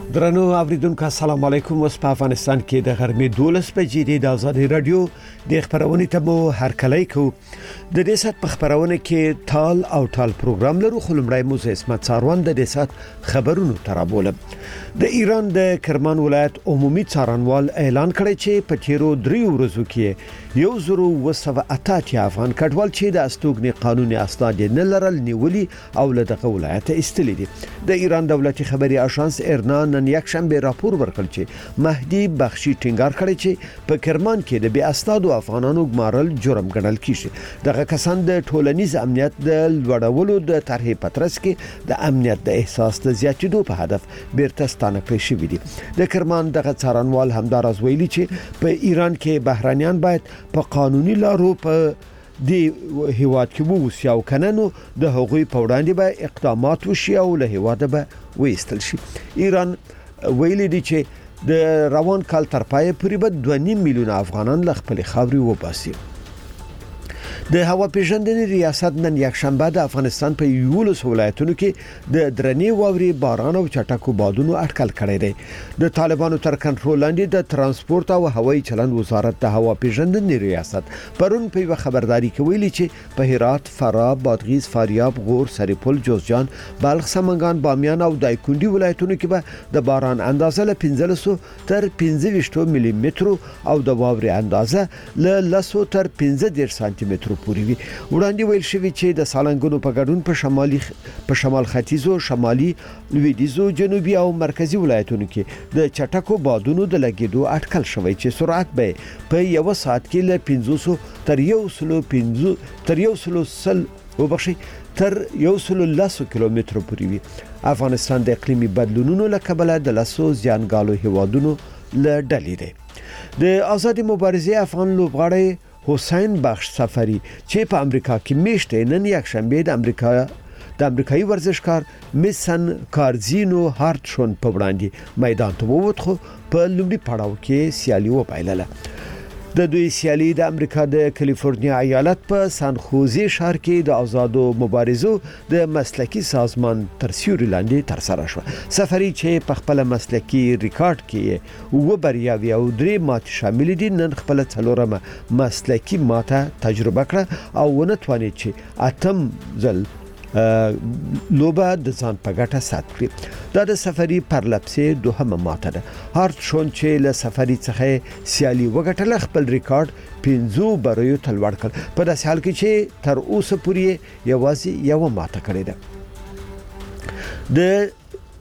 درنو اوریدونکو السلام علیکم. اوس په افغانستان کې د غرمې 12 بجې د آزادي رادیو د خبرونه ته مو هر کله کو د دې سات په خبرونه کې تال او تال پروګرام لرو. خلمړای مو اسمت ساروان د دې سات خبرونو ترابوله. د ایران د کرمان ولایت عمومي څارنوال اعلان کړی چې په تیرو 3 ورځو کې 1980 افغان کډوال چې د استوګنې قانوني اسناد نه لرل نیولي او له دغه ولایت استلي دي. د ایران دولتي خبري اژانس ایرنا نن یک شنبه راپور ورکړ چې مهدي بخشي ټینګار کړی چې په کرمان کې د بي اسنادو افغانانو ګمارل جرم ګڼل کیږي. دغه کسان د ټولنیز امنیت د لوړولو د طرحې پترس کې د امنیت د احساس د زیاتېدو په هدف بیرته ستانه کړی شوی دي. د کرمان دغه څارنوال همدارز ویلي چې په ایران کې بهرانيان باید په قانوني لارو په دی هیواد کې ووسی او کننو د هغوی په وړاندې به اقدامات وشي او له هیواده به وېستل شي. ایران ویلي دی چې د روان کال تر پای پورې به 2.5 میلیون افغانان له خپل خاورې وباسي. د هوا پیژندنې ریاست نن یک شنبه د افغانستان په 11 ولایتونو کې د درنې واوري باران او چټکو بادونو اټکل کړی دی. د طالبانو تر کنټرول لاندې د ترانسپورت او هوایي چلند وزارت د هوا پیژندنې ریاست پرون په یو خبرداري کې ویلي چې په هرات، فراه، بادغیس، فاریاب، غور، سرپل، جوزجان، بلخ، سمنګان، بامیان او دایکنډي ولایتونو کې به د باران اندازه له 15 تر 25 ملي متر او د واوري اندازه له 10 تر 15 سانتي متر پورې وي. وړاندې ویل شوی چې د سالنګونو په ګډون په شمال ختیځو، شمالي، لویدیځو، جنوبي او مرکزی ولایتونو کې د چټکو بادونو د لګیدو اټکل شوی چې سرعت به په یو ساعت کې له 500 تر 110 کیلومتر پورې وي. افغانستان د اقلیمي بدلونونو له کبله د لاسو زیانګالو هیوادونو له ډلې دی. د آزادي مبارزې افغان لوبغاړی حسین بخش سفری چې په امریکا کې میشته نن یک شنبه د امریکایي ورزشکار میسن کارزینو هارټشون په وړاندې میدان ته ووت خو په لومړي پړاو کې سیالي وپایله. د دوی سیالي د امریکا د کالیفورنیا ایالت په سان خوزي ښار کې د آزادو مبارزو د مسلکی سازمان تر سیوري لاندې تر سره شو. سفری چې په خپل مسلکی ریکارډ کې و بریاوي او 3 مات شامل دي نن خپل څلورمه مسلکی ماته تجربه کړه او ونه توانید چې اتم ځل لوبه د ځان په ګټه سات کړي. دا د سفری پرلپسې دوهمه ماته ده. هارټشون چې له سفری څخه سیالي وګټله خپل ریکارډ 15 بریو ته لوړ کړ. په داسې حال کې چې تر اوسه پورې یوازې یو ماته کړې ده.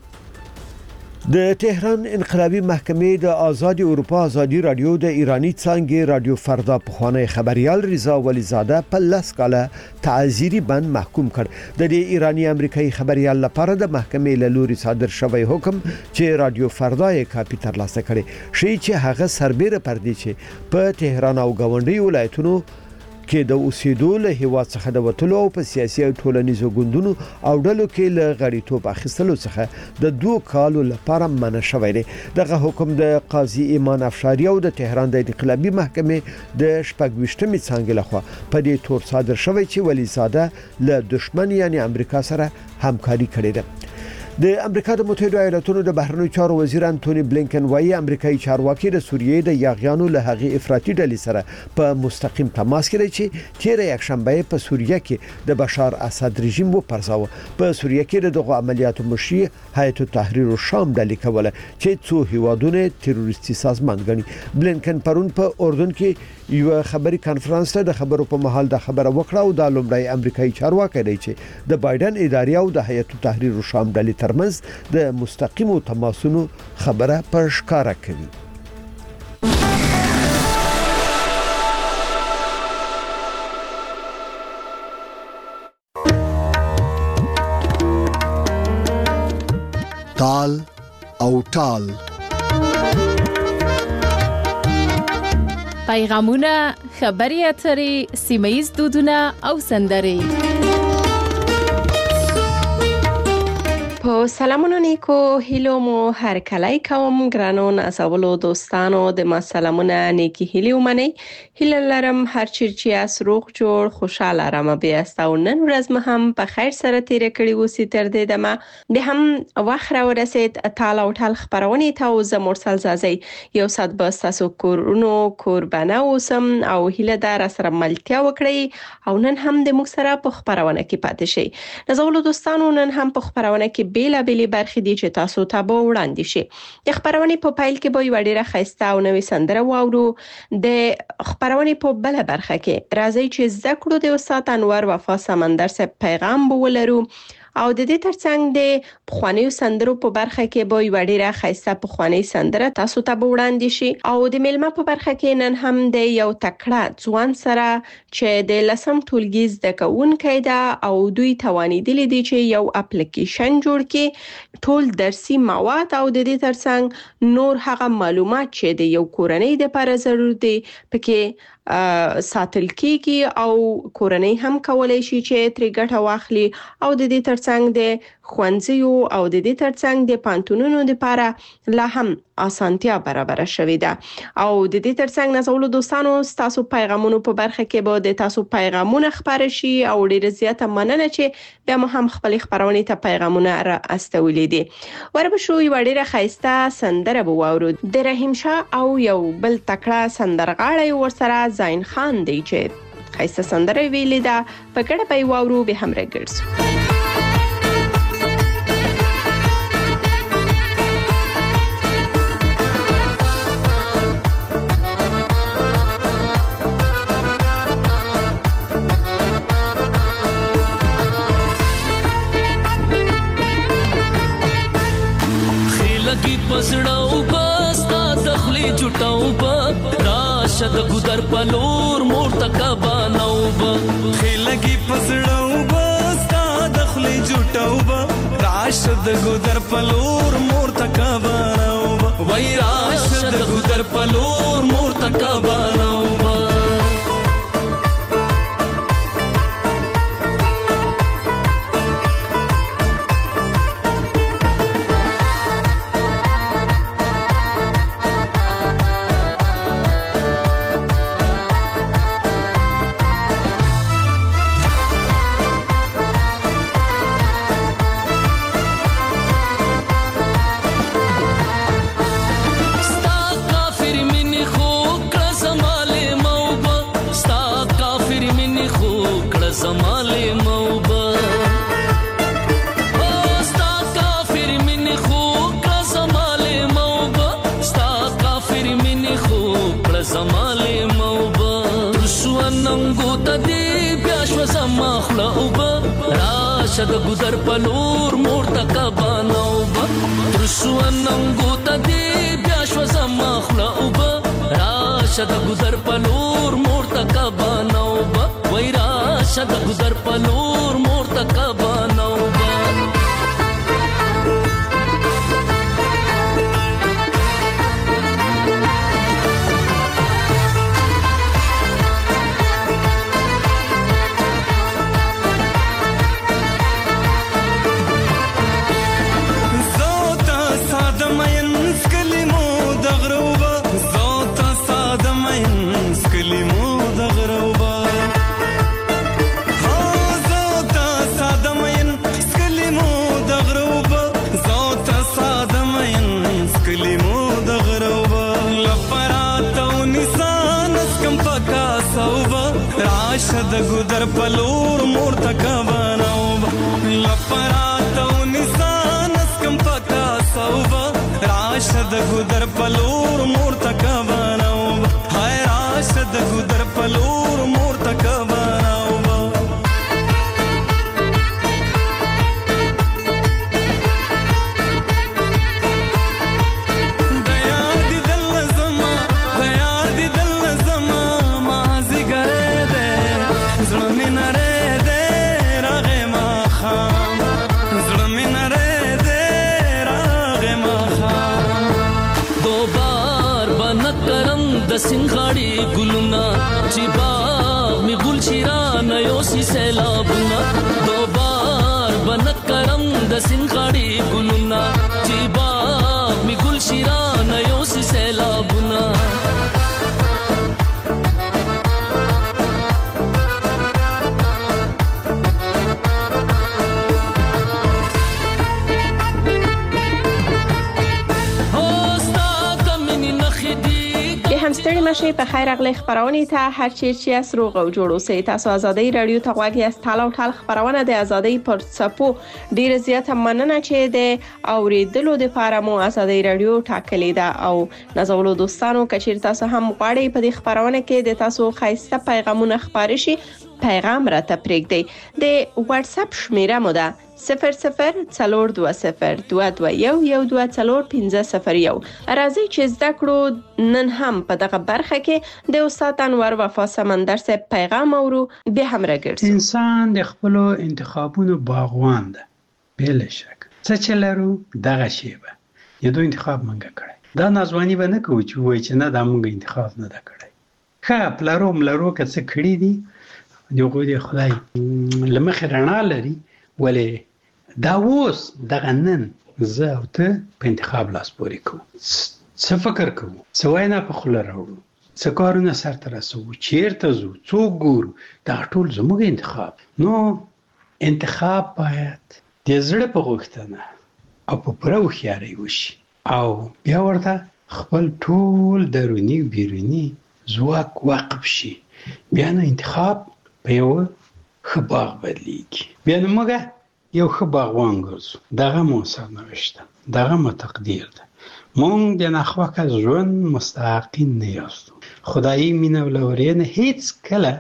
د تهران انقلابی محکمې د آزادي اروپا آزادي رادیو د ایرانی څانګې رادیو فردا پخوانی خبريال رضا ولیزاده په 10 کاله تعزیری بند محکوم کړ. د دې ایرانی امریکایي خبريال لپاره د محکمې له لوري صادر شوی حکم چې رادیو فردا یې کاپی ترلاسه کړي شي چې هغه سربېره پردي چې په تهران او گاونډي ولایتونو کې د اوسېدو له هیواد څخه د وټلو او په سیاسي او ټولنیزو ګوندونو او ډلو کې له غړیتوب اخیستلو څخه د 2 کالو لپاره منع شوی دی. دغه حکم د قاضي ایمان افشاری او د تهران د انقلابی محکمې د 28مې څنګه لخوا په دې تور صادر شوی چې ولیزاده له دشمن یعنی امریکا سره همکاري کړې ده. د امریکا د متحده ایالاتونو د بهرنیو چارو وزیر انټونی بلینکن وايي امریکایي چارواکي د سوریې د یاغیانو له هغې افراطي ډلې سره په مستقیم تماس کې دي چې تیر یک شنبه په سوریه کې د بشار اسد رژیم وپرځاوه. په سوریه کې دغه عملیاتو مشري هیئت تحریر الشام ډلې کوله چې څو هیوادونه تروریستي سازمان ګڼي. بلینکن پرون په اردن کې یو خبري کانفرنس ته د خبرو په محل د خبره وکړه او د لومړی امریکایي چارواکي دی چې د بایدن ادارې او د هیئت تحریر الشام ډلې ترمنځ د مستقیمو تماسونو خبره پر ښکارا کوي. تال او تال پیغامونه، خبري اترې، سیمه‌ییز دودونه او سندرې په سلامونو نیکو هیلو مو هر کله کوم ګرانو نازولو دوستانو د ما سلامونه نیکی هیلو منی هیله لرم هر چیرچی اس روغ جوړ خوشاله رم بیا استاو نن ورځ مه هم په خیر سره تیر کړی وسی تر دې دمه د هم واخره ورسید تعالی او تعالی خبرونه ته ز مرسل زازي یو صد بس تاسو کورونو قربانه اوسم او هیله دار سره ملتیا وکړي او نن هم د موږ سره په خبرونه کې پاتې شي نازولو دوستانو نن هم په خبرونه کې بیلا بیلی برخې دي چې تاسو ته به وړاندې شي د خبرونې په پایل کې به یو ډیره خسته او نوې سندره واورو د خبرونې په بل برخه کې راځي چې زکړو د استاد انور وفا سمندر سره پیغام بولرو او د دې ترڅنګ د پخوانیو سندرو په برخه کې به یو ډیره خسته پخوانی سندره تاسو ته به وړاندې شي او د میلمه په برخه کې نن هم د یو تکړه ځوان سره چې د لسم ټولګي زده کوونکی ده او دوی توانیدلی دي چې یو اپلیکیشن جوړ کړي ټول درسي مواد او د دې ترڅنګ نور هغه معلومات چې د یو کورنۍ لپاره ضروري دي پکې ساتل کیږي او کورنۍ هم کولای شي چې تر ګټه واخلي او د دې ترڅنګ د خوانځيو او د دې ترڅنګ د پانتونونو لپاره لا هم اسانتیا برابر شوې ده او د دې ترڅنګ نازولو دوستانو تاسو پیغامونو په برخه کې به د تاسو پیغامونه خبر شي او ډیر زیاته مننه چې بیا مو هم خپل خبرونه ته پیغامونه را استولې دي وربه شو یو ډیره خسته سندره بو اورو د رحیم شاه او یو بل تکړه سندرغاړی ورسره زین خان دی چې خسته سندره ویلې ده په ګډه به واورو به هم راګرځو پسړاو بستا دخلی جټاو با راشد ګدر پلور مور تکبانو با خلګي پسړاو بستا دخلی جټاو با راشد ګدر پلور مور تکبانو با وای راشد ګدر پلور مور تکبانو با راشد ګدر پلور مور تکبانو با ترسوانم ګوت دی بیا شو زما خلو با راشد ګدر پلور مور تکبانو با وای راشد ګدر پلور مور تکبانو با راشد ګدر پلور مور تکبانو لپرات او نسان اسکم پکا صوبا راشد ګدر پلور مور تکبانو هاي راشد ګدر پلور مور تکبانو سنغاړي ګلونا چې باغ می ګل شیران یو سی سیلابنا دوبار بنک کرم د سین غاړي ګلونا چې باغ می ګل شیران یو سیلابونه ستړي مشه په خیر اغلی خبرونه ته هر چیرې اس روغ او جوړ اوسئ. تاسو ازادي رادیو ته غواړئ است تعال او تعال خبرونه د ازادي پر صفو ډیر زیاته مننه چې د اوریدلو د فارمو ازادي رادیو ټاکلې ده او نازولو دوستانو کچیر تاسو هم غواړئ په دې خبرونه کې د تاسو خاصه پیغامونه خبري شي پیغام را ته پرېږدئ. د واتس اپ شمیره مو ده 0042022112401501. راځي چې زده کړو نن هم په دغه برخه کې د استاد انور وفا سمندر صاحب پیغام اورو به هم راګرځو. انسان د خپل انتخابونو باغوان ده بل شک څه چلرو دغه شی به یو انتخاب منګه کړی دا نازوانی به نه کوي چې وای چې نه دا مونږ انتخاب نه دا کړی ښه پلارو که څه کړی دي دغه دی خدای لمخ رڼا لري ولې دا اوس دغه نن زه او ته په انتخاب لاس پورې کوو څه فکر کوو څه وینا په خوله راوړو څه کارونه سرته رسوو چیرته ځو څوک ګورو دا ټول زموږ انتخاب. نو انتخاب باید د زړه په غوښتنه او په پوره هوښیارۍ وشي او بیا ورته خپل ټول دروني بیروني ځواک وقف شي بیا نو انتخاب په یو ښه باغ بدلیږي. بیا نو موږ یو ښه باغوان ګرځو دغه مو سرنوشت ده دغه مو تقدیر ده. مونږ د ناخوښه ژوند مستحقین نه یاستو. خدایي مینه او لورینه هیڅ کله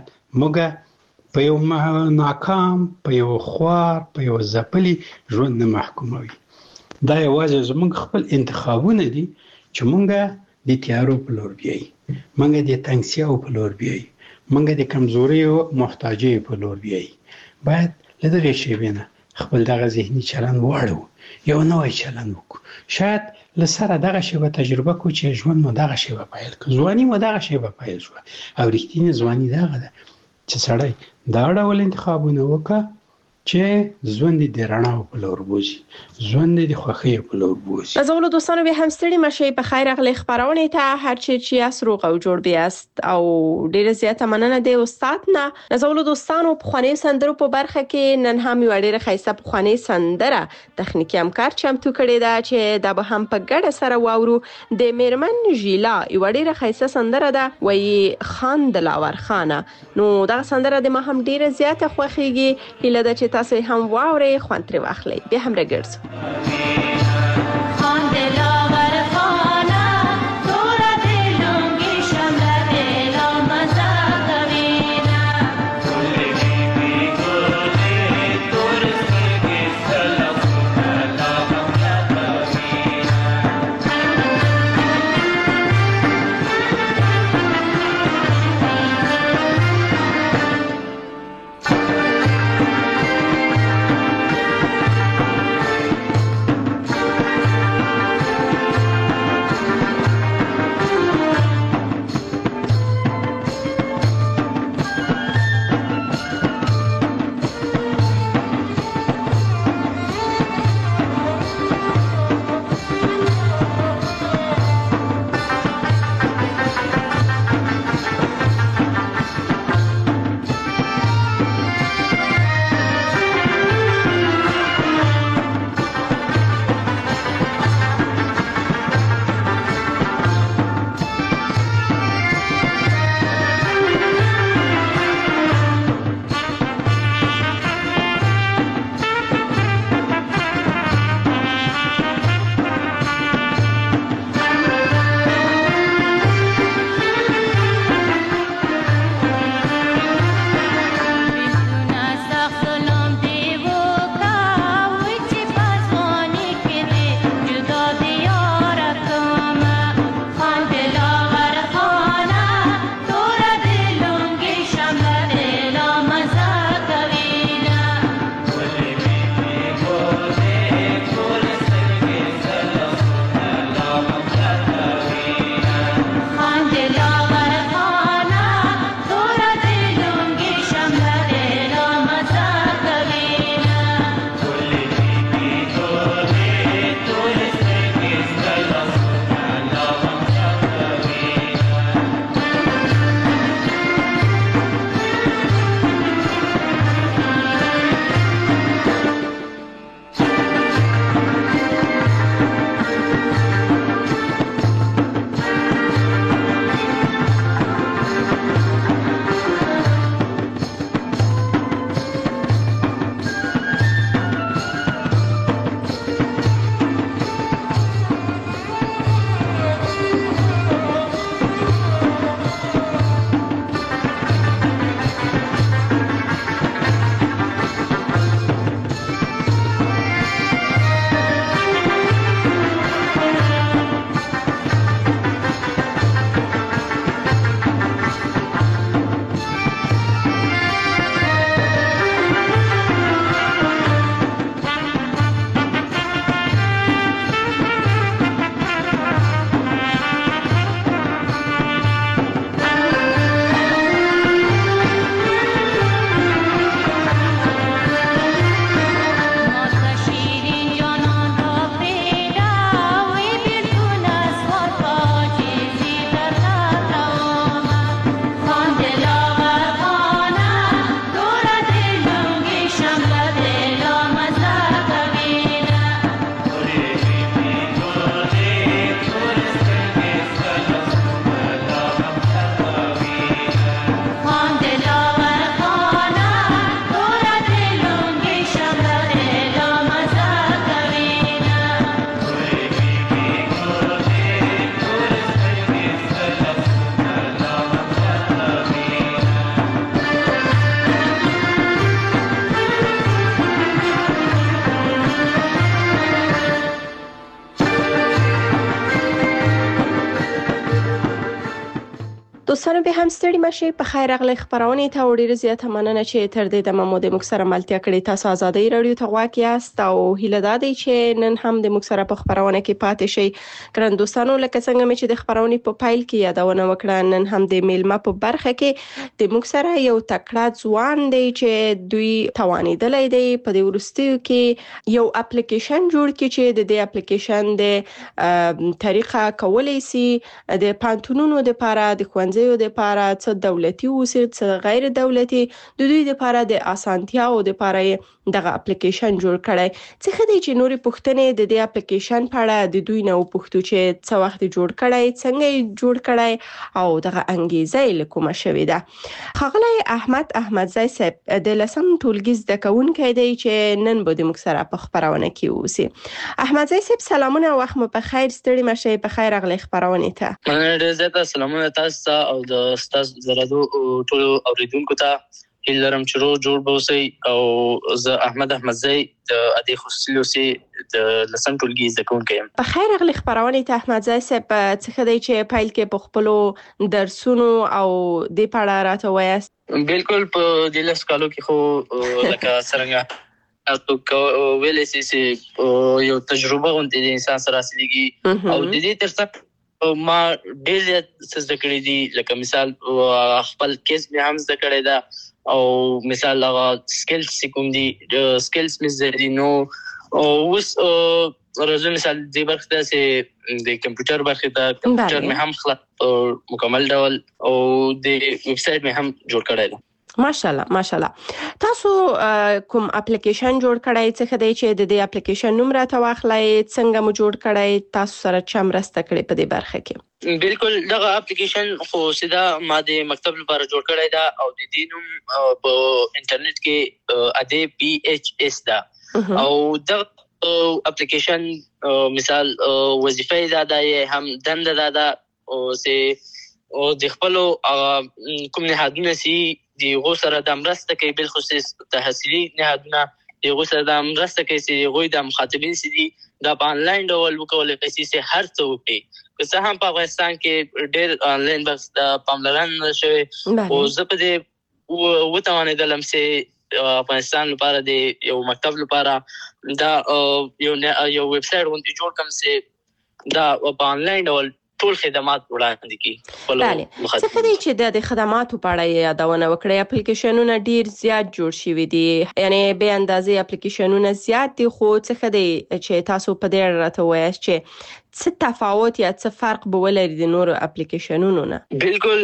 موږ په یو ناکام په یو خوار په یو ځپلي ژوند نه محکوموي. دا یوازې زموږ خپل انتخابونه دي چې مونږ د تیارو په لور بیایي مونږ د تنګسیاو په لور بیایي مونږ د کمزوري او محتاجۍ په لور بیایي. باید له دغې شیبې نه خپل دغه ذهني چلند واړو یو نوی چلند وکړو. شاید له سره دغه شیبه تجربه کو چې ژوند مو دغه شیبه پیل کړ ځواني مو دغه شیبه پیل شو او رښتینی ځواني دغه ده چې سړی دا ډول انتخابونه وکړه چې ژوند د رڼا په لور بوزي ژوند د خوښۍ په لور بوزي. نازولو دوستانو به هم ستړي مشه په خیر اغلی خبرونه ته هر چیرې اس روغ او جوړ بیاست او ډیر زیاته مننه د استاد نه. نازولو دوستانو په خواني سندرو په برخه کې نن هم یو ډیر خاصه په خواني سندره تخنیکی همکار چمتو کړی دا چې دا به هم په ګډه سره واورو. د میرمن ژیلا یو ډیر خاصه سندره ده وای خان دلاور خانه. نو دا سندره د ما هم ډیر زیاته خوښیږي هله د چې تاسو هم واورئ خوند ترې واخلئ. بیا هم راګرځو. دوستانو به هم ستړي مشي په خیر اغلی خبرونه ته وړي زیاته مننه چې تر دې د مو د مکسره ملتیا کړی تاسو آزادۍ رادیو ته غواړئ یاست او هیله دادی چې نن هم د مکسره په خبرونه کې پاتې شي ګران دوستانو لکه څنګه چې د خبرونه په پایل کې یادونه وکړه نن هم د میلمه په برخه کې د مکسره یو تکړه ځوان دی چې دوی توانیدلې دی په دې ورستیو کې یو اپلیکیشن جوړ کړي چې د دې اپلیکیشن د طریقه کولای شي د پانتونونو د لپاره د خوانځیو د لپاره څه دولتي او څه غیر دولتي د دوی لپاره د اسانتیا او د لپاره دغه اپلیکیشن جوړ کړي څه خدي چې نوري پښتنې د دې اپلیکیشن په اړه د دوی نو پښتو چې څه وخت جوړ کړي څنګه جوړ کړي او دغه انګیزه لیکومه شوې ده خغلی احمد زای صاحب د لسم ټولګي زده کوونکی دی چې نن به د مکسره په خبرونه کې اوسي احمد زای صاحب سلامونه او وخت مو په خیر ستړي مشه په خیر اغلی خبرونه ته ډېر زیات سلامونه تاسو او د استاد زرادو ټول اوریدونکو ته هیلرم چرو جوړ بوسي او زه احمد زای د ادي خصوصي سي د لسم ټولګي زده کوونکی یم په خیر اغلی خبرونه ته احمد زای صاحب څه دی چې پایل کې په خپل درسونو او د پاړه راته وایست بالکل په د لس کالو کې خو لکه څنګه تاسو ویلې سي یو تجربه غونډه د انسان سره سلیږي او د دې ترڅنګ ما ډېر څه زده کړې دي لکه مثال خپل کیس مې هم زده کړې ده او مثال هغه سکلز کوم دي سکلز مې زده دي نو اوس راځو مثال د برخه سي د کمپیوټر برخه ته کمپیوټر مې هم خلاص مکمل ډول او د ویب سټ مې هم جوړ کړی دی ماشاءالله تاسو کوم اپلیکیشن جوړ کړی څه خدای چې د دې اپلیکیشن نوم راته واخلای څنګه مو جوړ کړی تاسو سره چم راسته کړی په دې برخه کې بالکل دغه اپلیکیشن خو سیده ما د مکتب لپاره جوړ کړی دا او د دې نوم په انټرنیټ کې اده پی ایچ اس دا او دغه اپلیکیشن مثال وظیفه دا هم دنده دا او سه د خپل کوم نهادونه سي دی غو سره د مرسته کوي بل خصوص تحصیلي نهادونه دی غو سره د مرسته کوي چې غوي د مخاطبین سي دي د انلاین ډول وکولای شي چې هر څه وکړي که څه هم په افغانستان کې ډېر انلاین بس د پاملرنه شوی او زه په دې وتوانېدلم چې افغانستان لپاره د یو مکتب لپاره دا یو ویب سټ غونډه جوړ کوم چې دا په انلاین ډول ټول خدمات وړاندې کی بله څه خدای چې د خدماتو په اړه یادونه وکړي اپلیکیشنونه ډیر زیات جوړ شوي دي یعنی به اندازې اپلیکیشنونه زیات دي خو څه خدای چې تاسو په دې اړه راته وایاست چې څه تفاوت یا څه فرق به ولري د نورو اپلیکیشنونو نه بالکل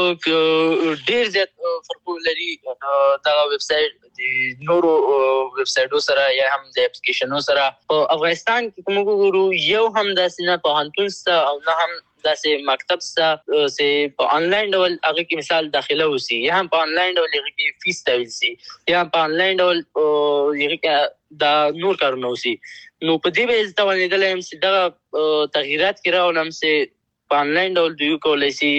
ډیر زیات فرق لري دا ویب سټ د نورو ویب سټو سره یا هم د اپلیکیشنونو سره په افغانستان کې کوم ګورو یو هم داسې نه په هانتون سره او نه هم داسې مکتب سره سه په انلاین ډول هغه کې مثال داخله وسی یا هم په انلاین ډول هغه کې فیس تاویل سي یا په انلاین ډول هغه کې دا نور کارونه وسی نو په دې به ځوانېدل هم چې دا تغیرات کې راولم چې په انلاین ډول دوی کولای شي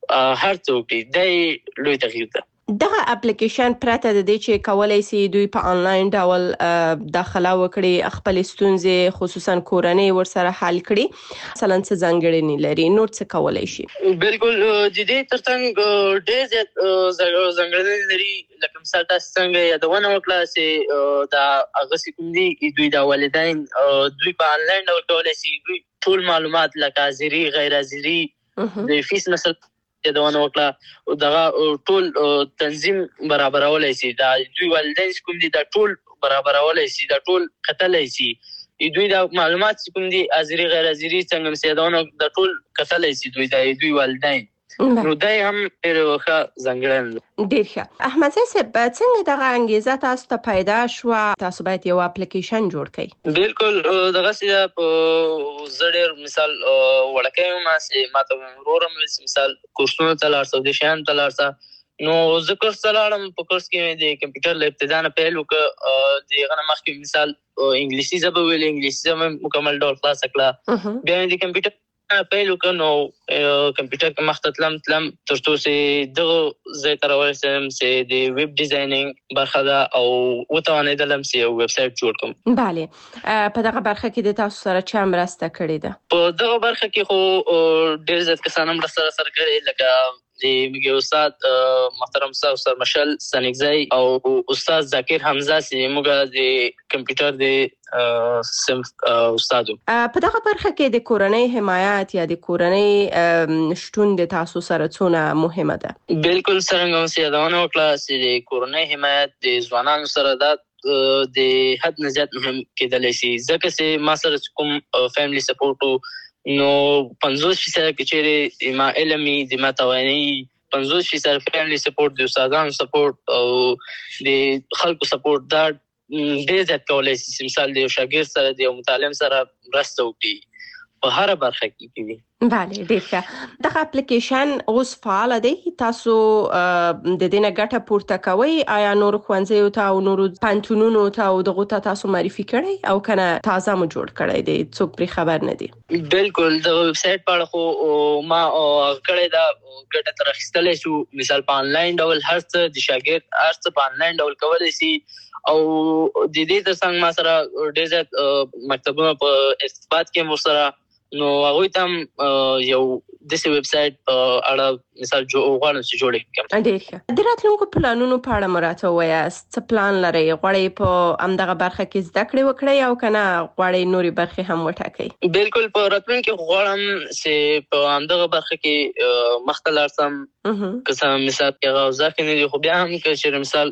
هر څوک دې لوی تغییر ده دغه اپلیکیشن پرته د دې چې کولای شي دوی په انلاین ډول داخله وکړي خپل ستونزې خصوصا کورنۍ ورسره حل کړي مثلا څه ځانګړنې لري نور څه کولای شي بالکل د دې ترڅنګ ډېر زیات ځانګړنې لري لکه مثال تاسو څنګه یادونه وکړه چې دا هغه کوم دي دوی د والدین دوی په انلاین ډول کولای شي دوی ټول معلومات لکه حاضري غیر حاضري د فیس مثلا یادونه وکړه او دغه ټول تنظیم برابرولای شي دا دوی والدین کوم دي دا ټول برابرولای شي دا ټول کتلای شي دوی دا معلومات کوم دي حاضري غیر حاضري څنګه سیدونه دا ټول کتلای شي دوی والدین نو دا هم ډېر ښه ځانګړنه ډېر ښه احمد صاحب څنګه دغه انګیزه تاسو ته پیدا شو تاسو باید یو اپلیکیشن جوړ کړئ بالکل دغه سیده په زړه مثال وړکې ما ته ورورم مثال کورسونه تلارسو د شان تلارسا نو ذکر سلام په کورس کې د کمپیوټر له ابتدا نه پیل وکړ د غنه مخکې مثال انګلیسي زبه ویل انګلیسي زبه مکمل ډول خلاص کړه بیا د کمپیوټر پیل وکړ نو کمپیوټر کې مختلم تر څو چې دغه زه تر ورسېم چې د ویب ډیزاینینګ برخه ده او وتوانېدلم چې یو ویب سټ جوړ کړم bale په دغه برخه کې د تاسو سره چا مرسته کړې ده په دغه برخه کې خو ډېر زیات کسان مرسته سره کړې لکه د میګي استاد محترم استاد مشل سنگزی او استاد ذکر حمزه چې موږ د کمپیوټر د صنف استادو. په دغه برخه کې د کورنۍ حمایت یا د کورنۍ شتون د تاسو سره څونه مهمه ده؟ بالکل څنګه چې یادونه وکړه چې د کورنۍ حمایت د ځوانانو سره د حد نه زیات مهم کېدلی شي، ځکه چې ما سره کوم فیملی سپورټ نو 50% کې چیرې ما علمي د ما توانایي 50% فیملی سپورټ د استادانو سپورټ او د خلکو سپورټ دا ډېر زیات کولای شي مثال د شاګرد سره د متعلم سره مرسته وکړي په هر برخه کې کوي. بله ډیر ښه. دغه اپلیکیشن اوس فعال دی، تاسو د دې نه ګټه پورته کوئ؟ آیا نور ښوونځیو ته او نور پوهنتونونو ته او دغو ته تاسو معرفي کړئ او کنه تازه مو جوړ کړی دی څوک پرې خبر نه دي؟ بالکل د ویب سټ په اړه خو ما کړی دا ګټه تر اخیستلی شو، مثال په انلاین ډول هر څه د شاګرد هر څه په انلاین ډول کولی شي او د دې ترڅنګ ما سره ډېر زیات مکتبونه په ارتباط کې مو سره نو هغوی ته هم یو داسې ویب سایټ په اړه مثال غواړم چې جوړ کړم. ډېر ښه. د راتلونکو پلانونو په اړه مو راته ووایاست، څه پلان لرئ؟ غواړئ په همدغه برخه کې زده کړې وکړئ او که نه غواړئ نورې برخې هم وټاکئ؟ بالکل په راتلونکي کې غواړم چې په همدغه برخه کې مخته لاړ شم، که څه مثال کې هغه اوضاع کې نه دي، خو بیا هم که چېرې مثال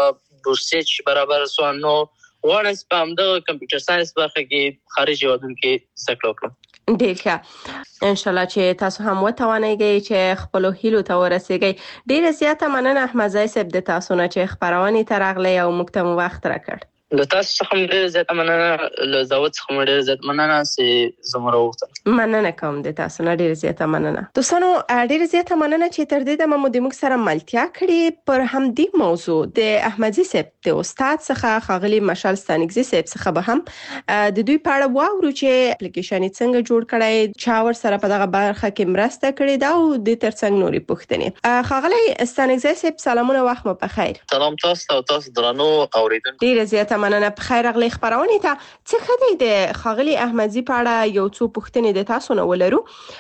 بورسیه برابر سوه نو غواړم چې په همدغه کمپیوټر ساینس برخه کې خارج هېوادونو کې زده کړه وکړم. ډیر ښه. انشاءالله چې تاسو هم وتوانئ چې خپلو هیلو ته ورسیږئ. ډیره زیاته مننه احمدزی صاحب د تاسو نه چې خپرونې ته راغلی او موږ ته مو وخت راکړ. له تاسو څخه هم ډیره زیاته مننه، له دعوت څخه هم ډیره زیاته مننه چې زه مو راوغوښتم. مننه کوم د تاسو نه، ډیره زیاته مننه. دوستانو ډیره زیاته مننه چې تر دې دمه مو د موږ سره ملتیا کړې. پر همدې موضوع د احمدزی صاحب د استاد څخه ښاغلي مشال سنگزی صاحب څخه به هم د دوی په اړه واورو چې اپلیکیشن څنګه جوړ کړی، چا ور سره په دغه برخه کې مرسته کړې ده او د ترڅنګ نورې پوښتنې. ښاغلی سنگزی صاحب سلامونه، وخت مو پخیر. سلام تاسو ته او تاسو درنو اوریدونکو. ډیره زیاته مننه. په خیر راغلی خپرونې ته. څه ښه دی د ښاغلي احمدزي په اړه یو څو پوښتنې د تاسو نه ولرو.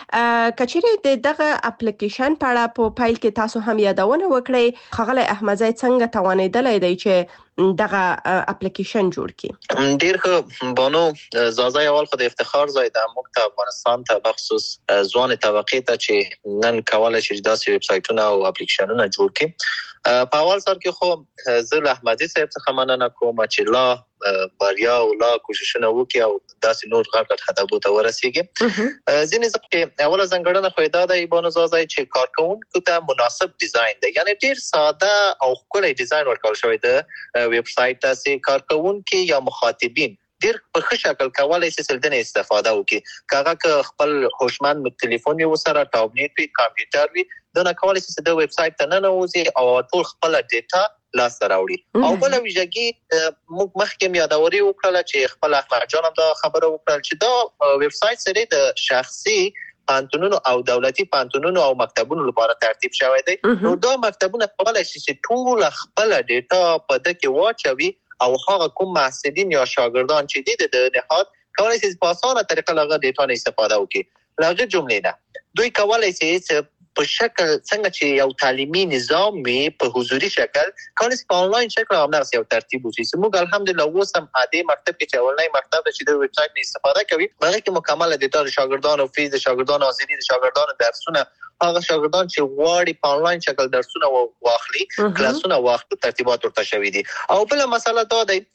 که چیرې د دغه اپلیکیشن په اړه په پیل کې تاسو هم یادونه وکړئ، ښاغلی احمدزي څنګه توانېدلی دی چې دغه اپلیکیشن جوړ کړي؟ ډیر ښه بانو زازا، اول خو د افتخار ځای د موږ ته افغانستان ته بخصوص ځوان طبقې ته چې نن کولای شي داسې ویب سایټونه او اپلیکیشنونه جوړ کړي. په اول سر کې خو زه له احمدزي صاحب څخه مننه کوم چې لا بریا او لا کوششونه وکړي او داسې نور غټ هدفونو ته ورسیږي. ځینې ځکه چې اوله ځانګړنه خو دا ده بانو زازا چې کارکوونکو ته مناسب ډیزاین دی، یعنی ډیر ساده او ښکلی ډیزاین ورکول شوی د ویب سایټ ته چې کارکوونکي یا مخاطبین ډیر په ښه شکل کولای شي سلدنه استفاده وکړي. که هغه خپل هوشمند تلیفون وي ورسره، ټابلیټ وي، کمپیوټر وي، دا نه کولای شي د ویب سایټ ته ننوځي او ټول خپل ډیټا لاسته راوړي. او بله ویژګي موږ مخکې یادوري وکړله چې خپل احمد جان هم دا خبره وکړل چې دا ویب سایټ سره د شخصي پوهنتونونو او دولتي پوهنتونونو او مکتبونو لپاره ترتیب شوی دی. نو دا مکتبونه کولای شي چې ټول خپل ډیټا په دې کې واچوي او هغه کوم محصلین یا شاګردان چې دي د نهاد کولای شي په اسانه طریقه له ډیټا نه استفاده وکړي. له جملې نه دوی کولای شي په شکل څنګه چې یو تعلیمي نظام وي په حضوري شکل کولای شي په انلاین شکل هم نفس یو ترتیب وشي. موږ الحمدلله اوس هم دې مکتب کې چې اولنۍ مکتب چې د ویب سایټ نه استفاده کوي، هغه کې مکمل ډیټا د شاګردانو فیس، د شاګردانو حاضري، د شاګردانو درسونه، هغه شاګردان چې غواړي په انلاین شکل درسونه واخلي، کلاسونه واخلي، ترتیبات ورته شوي دي. او بل مسله دا دی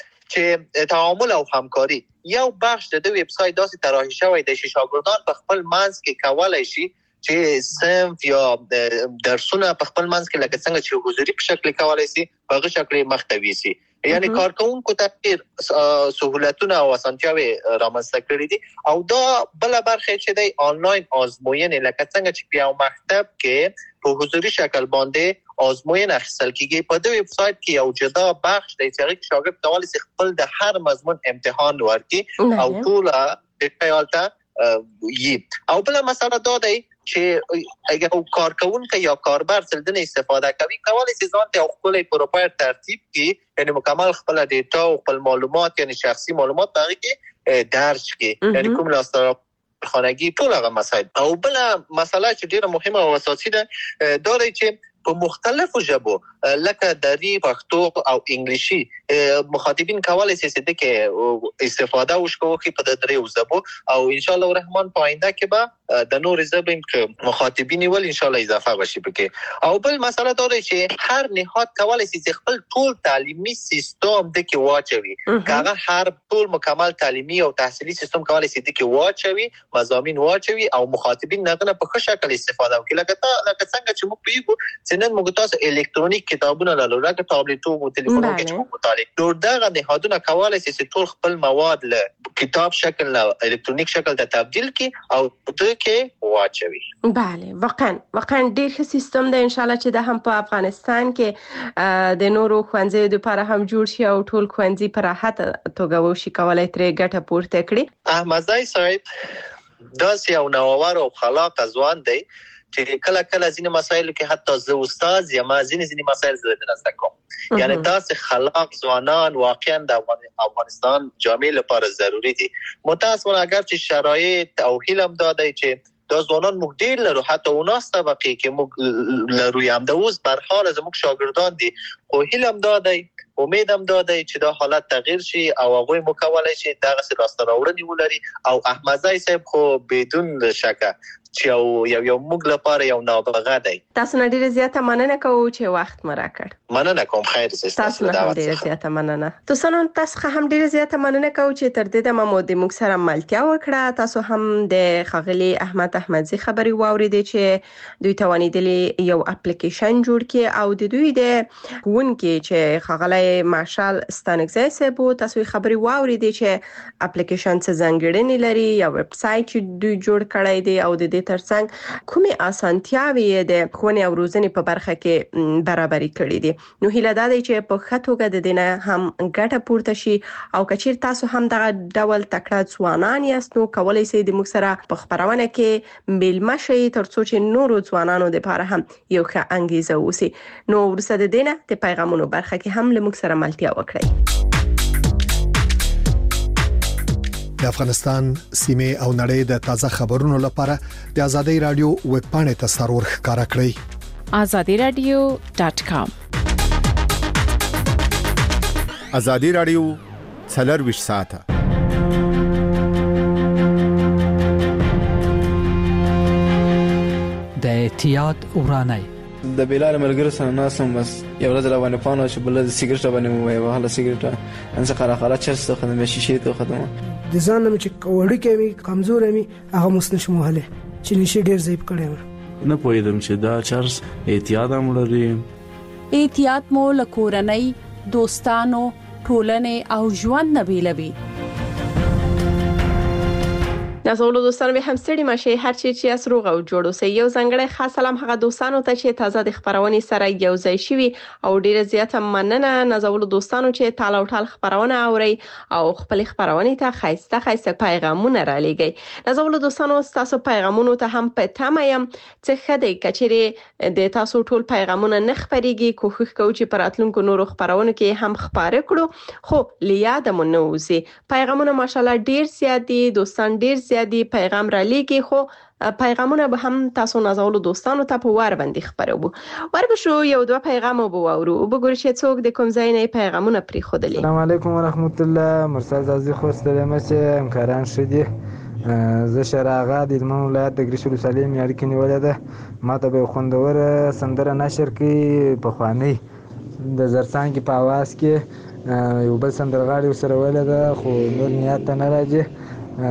چې تعامل او همکاري یو بخش د ویب سایټ داسې طراحي شوی دی چې شاګردان په خپل منځ کې کولای شي چې صنف یا درسونه په خپل منځ کې لکه څنګه چې حضوري په شکل کولای شي په هغه شکل محتوي شي. یعنی کارکوونکو ته ډېر سهولتونه او اسانتیاوې رامنځته کړي دي. او دا بل برخه چې د آنلاین آزموینې لکه څنګه چې په یو مکتب کې په حضوري شکل باندې آزموینه اخیستل کیږي، په دې ویب سایټ کې یو جدا بخش دی چې شاګرد کولای شي خپل د هر مضمون امتحان ورکړي او ټول ډیټیلته یي. او بل مسله دا دی چې اگر کارکوونکی یا کاربر سلدنه استفاده کوي کولای شي ځان ته خپل پروفایل ترتیب کړي، یعنی مکمل خپل ډیټا او خپل معلومات یعنی شخصي معلومات هغه کې درج کړي. یعنی کوم لاسته خانگی ټول هغه مسایل. او بل مسله چې ډیره مهمه او اساسي ده دا دی چې په مختلفو ژبو لکه دری، پښتو او انګلیسي مخاطبین کولای شي چې دغه استفاده وکړي په دریو ژبو او ان شاء الله الرحمن په آینده کې به د نور ژبو مخاطبین ول ان شاء الله اضافه وشي پکې. او بل مسله دا ده چې هر نهاد کولای شي چې خپل ټول تعلیمي سیستم دغه واچوي، هغه هر ټول مکمل تعلیمي او تحصیلي سیستم کولای شي دغه واچوي، مضامین واچوي او مخاطبین نه په ښه شکل استفاده وکړي. لکه څنګه چې موږ پیګو نن موږ تاسو الکترونیک کتابونه لرو، لکه ټابلیټونو او ټلیفونونو کې چې مطالعه نور دغه نهادونه کولای شي چې ټول خپل مواد له کتاب شکل له الکترونیک شکل ته تبدیل کړي او ته کې واچوي. بله واقعا ډیر ښه سیستم دی. ان شاء الله چې د هم په افغانستان کې د نورو ښوونځیو لپاره هم جوړ شي او ټول ښوونځي په راحت توګه وشي کولای ترې ګټه پورته کړي. احمدزی صاحب داسې یو نوور او خلاق ځوان دی چې کله ځینې مسایل کې حتی زه استاد یم، ځینې مسایل زه درسته کوم. یعنی داسې خلاق ځوانان واقعا د افغانستان جامعه لپاره ضروری دي. متاسفانه اگر چې شرایط او هیلم داده چې دا ځوانان موږ ډیر لرو، حتی اوناس طبقه کې موږ لرو هم د اوس بر حال زموږ شاګردان دي، خو هیلم داده امیدم داده چې دا حالت تغییر شي او هغه مکولای شي دغه راسته راوړنی ولري. او احمدزی صاحب خو بدون شک چې یو موږ لپاره یو نابغه دی. تاسو نه ډیره زیاته مننه کوم چې وخت مو راکړ. مننه کوم، خیر زه تاسو نه ډیره زیاته مننه. تاسو هم ډیره زیاته مننه کوم چې تر دې د مو د موږ سره ملتیا وکړه. تاسو هم د خغلی احمد احمدزی خبري واوریدئ چې دوی توانیدلی یو اپلیکیشن جوړ کړي او د دوی د ښوونکي چې خغلی مارشال ستانکزی صاحب تاسو خبري واوریدئ چې اپلیکیشن څه ځانګړنې لري یا ویب سټ چې دوی جوړ کړی دی او د ترڅنګ کومه اسانتیاوي د ښوونې او روزنې په برخه کې برابرۍ کړې دي. نو هیله ده چې په خټوګه د دینه هم ګټه پورته شي او کچیر تاسو هم دغه ډول تکړه ځوانان یاست نو کولای شئ د موږ سره په خبرونه کې ملما شئ ترڅو چې نورو ځوانانو لپاره هم یو ښه انګیزه وسی. نو ورسره د دینه د پیغامونو برخه کې هم له موږ سره ملتیا وکړئ. د افغانستان سیمه او نړۍ د تازه خبرونو لپاره د ازادي رادیو ویب پاڼې ته سرور ښکارا کړئ. azadiradio.com. ازادي رادیو 24 ساعته. د احتیاط ورانه د بلال ملګرو سره ناسم بس یو ورځ روانه پانو چې بل د سیګریټ باندې مو وهله سیګریټ انسه قره چرسته خدمه شیشه ته خدمه د ځانم چې وړي کې کمزور مې هغه مسنش موهله چې نشي ډیر ضعیف کړم. نه پوهیدم چې دا چرس احتیاط هم لري. احتیاط مو لکورنۍ، دوستانو، ټولنې او ژوند نه بیلوي. نازولو دوستانو به هم ستړي ماشي هر چی چې اس روغ او جوړ اوسئ. یو ځنګړی خاص سلام هغه دوستانو ته چې تازه د خبرونې سره یو ځای شوي او ډیره زیاته مننه نازولو دوستانو چې تال او ټال خبرونه اوري او خپل خبرونې ته خایسته پیغامونه را لېږي. نازولو دوستانو تاسو پیغامونو ته هم په تمه يم چې خدای کچېره د تاسو ټول پیغامونه نه خبريږي. کوښښ کوم چې پر اتلونکو نورو خبرونه کې هم خبره کړو خو لیاد مو نه وزي. پیغامونه ماشاءالله ډیر زیات دي، دوستان ډیر دی پیغام را لېږي خو پیغامونه به هم تاسو نازولو دوستانو ته په وار باندې خبرو. وربشو یو دوه پیغام وو اورو وګورئ چې څوک د کوم ځای نه پیغامونه پرې خودلې. السلام علیکم ورحمت الله. مرسل زازي خو ستلمه چې همکاران شدي. زه شراغه د هلمند ولایت د ګریش ولسوالۍ میاړي کې نیولې ده. ماته به خوندور سندره نشر کې په خواني د زرڅانګي په आवाज کې یو بل سندرغاړي وسره ولې ده خو نور نیت نه راځي.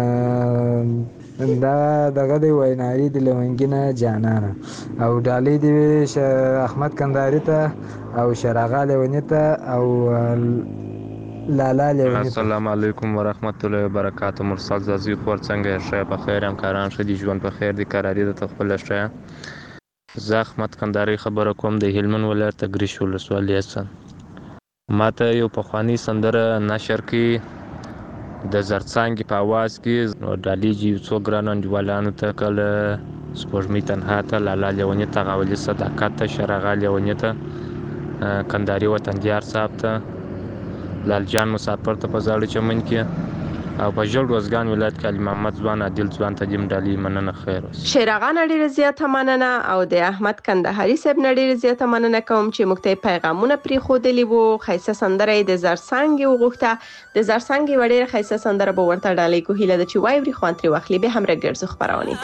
دا دغه دی ویناري د لونګینه جانانه او ډالۍ دی احمد کندهاري ته او شراغه لونی ته او لالا لونی. السلام علیکم ورحمت الله وبرکاته. مرسل زازي خور څنګه شه په خیر همکاران شدي ژوند په خیر دي قراری د خپل شه. زه احمد کندهاري خبره کوم د هلمند ولایت ګریش ولسوالۍ څخه. ماته یو په خواني سندره نشر کې د زرڅانګي په आवाज کې نو ډالېږي څو ګران انډیوالانو ته کله سپوږمۍ تنها ته لالا لیونی ته غولي صداقت ته شراغه لیونی ته کندهاري وطندیار صاحب ته لال جان مسافر ته په زاړه چمن کې او په جوړ روزګان ولایت کې علي محمد ځوان عادل ځوان ته دیم ډالۍ مننه خیر اوسه. شیر اغا ډیره زیاته مننه او د احمد کندهاري صاحب ډیره زیاته مننه کوم چې موږ ته پیغامونه پری خودلی وو. خیسه سندره د زرسنګ وغوښته د زرسنګ وړي خیسه سندره به ورته ډالۍ کو هیله د چې وایوري خوان تری واخلي به هم راګرځو خبرونه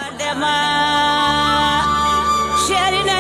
شیرینه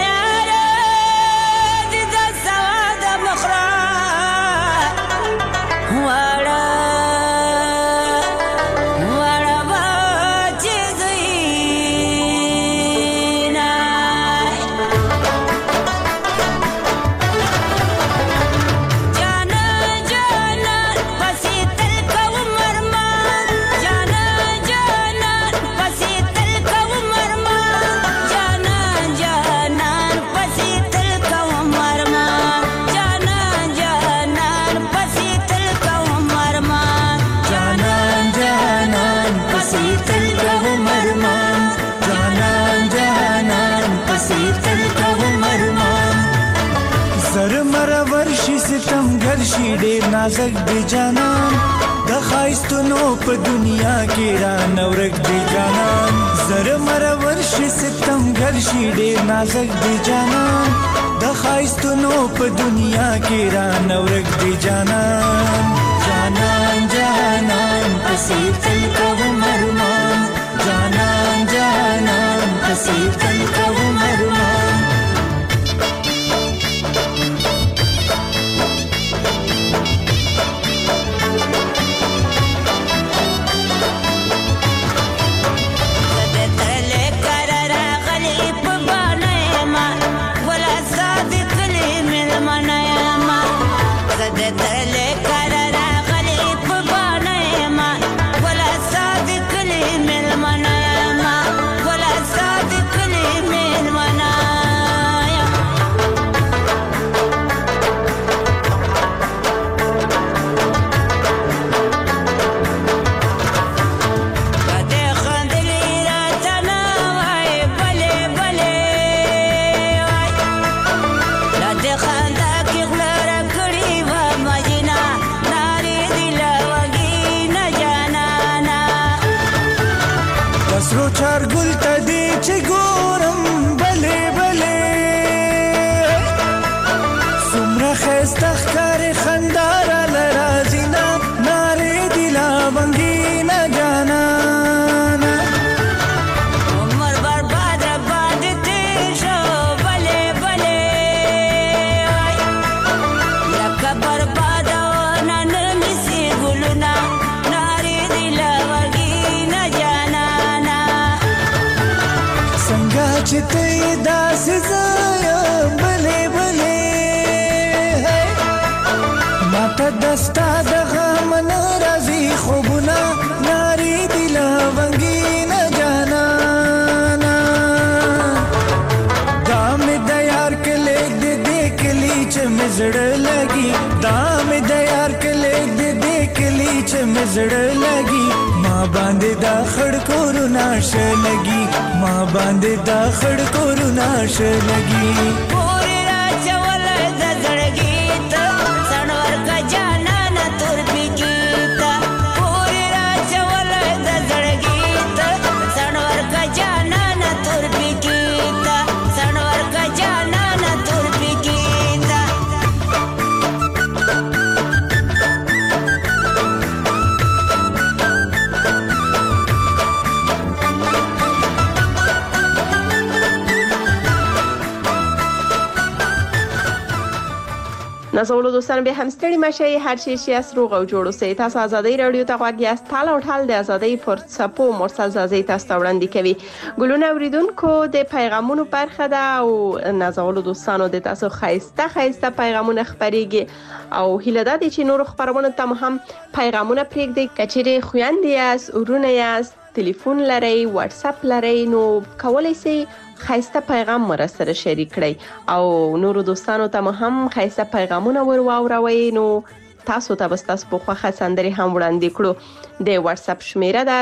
شي ډېر نازک دی جانان د خایستونو په دنیا کې را نورک دی جانان زره مرور شي ستمګر شي ډېر نازک دی جانان د خایستونو په دنیا کې را نورک دی جانان جانان جانان پسې تل کوم ارمان جانان جانان پسې تل کوم ارمان دستا د غم ناراضي خوبونه ناري دل ونګي نه جانانا دام د یار کله دې کلی چې مزړ لګي دام د یار کله دې کلی چې مزړ لګي ما باندې دا خړ کور ناش لګي ما باندې دا خړ کور ناش لګي نازولو دوستان به هم ستړي مشي هر شي اس روغ او جوړو سي تاسو ازادي رادیو ته غواړئ یاست تال او ټال د ازادي پر څپو مرسل زازي تاسو وړاندې کوي ګلونه اوریدونکو د پیغامونو برخه ده او نازولو دوستانو د تاسو خایسته پیغامونه خبريږي او هیله ده چې نور خبرونه تم هم پیغامونه پرېږدي کچېره خويندې اس ورونه یاست ټلیفون لري واتس اپ لري نو کولای شئ خایسته پیغام مرسته شریک کړئ او نور دوستانو ته هم خایسته پیغامونه ورواوروي نو تاسو ته تاسو په خوخه سندري هم وړاندې کړو د واتس اپ شمیره ده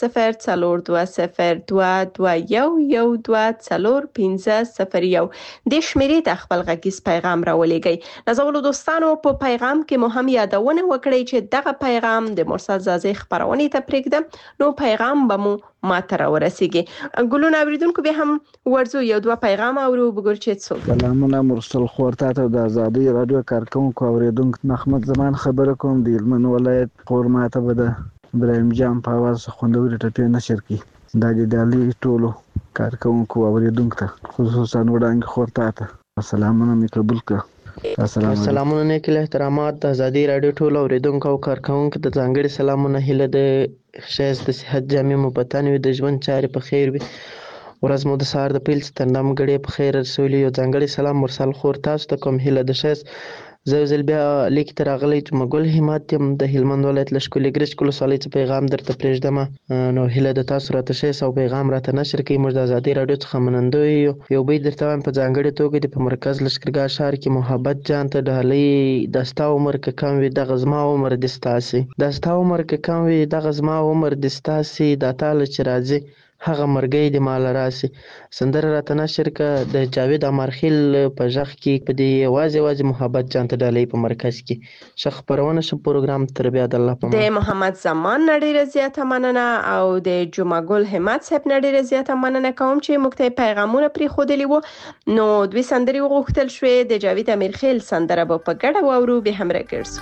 00422211141501 د شمیرې ته خپل غږیز پیغام راولېږئ. نازولو دوستانو په پیغام کې مو هم یادونه وکړئ چې دغه پیغام د مرسل زازي خبرونه ته پرېږدم نو پیغام به مو ماته راورسیږي. ګلونه اوریدونکو به هم ورزو یو دوه پیغام اورو وګور چې څوک. سلامونه مرسل خورته ته د آزادۍ رادیو کارکونکو اوریدونکو محمد زمان خبره کوم د هلمند ولایت قورماته بده ابراهیم جان په आवाज خوندوري ټپې نشر کی د دالي ټولو کارکونکو اوریدونکو ته خصوصا وړاندې خورته ته سلامونه می قبول کړه. سلامونه نیکل احترامات د آزادۍ رادیو ټولو اوریدونکو او کارکونکو ته ځانګړي سلامونه هیله د شایز د صحت جامع مبتن وي د ژوند چارې په خیر وي ورځ مو د سهار د پیل ستندم غړي په خیر رسولي یو ځانګړي سلام مرسل خور تاسو ته کوم هیله د شایز زوزل بیا لیک تر غلې چې مګل همت يم د هلمند ولایت لشکولي ګرش کول سالي پیغام درته پرېږدم نو هیله د تاسو راته شې او پیغام راته نشر کوي موږ د آزادۍ رادیو څخه منندوی یو به درته په ځانګړي توګه د مرکز لشکرګاه شهر کې محبت جان ته ډالۍ دستا عمر کم وي د غزما عمر دستاسي دستا عمر کم وي د غزما عمر دستاسي د تعالی چې راځي هغه مرګي د مال راسي سندره راته نشر ک د جاوید امرخیل په ځخ کې په دی واځي محبت جان ته ډالۍ په مرکز کې شخ پرونه شو پروګرام تر بیا د الله په د محمد زمان نړۍ رضایت مننه او د جمعه ګل همت صاحب نړۍ رضایت مننه کوم چې مکته پیغامونه پری خودلی وو نو دوی سندري وغوښتل شوې د جاوید امرخیل سندره په ګډه وورو به هم راګرځو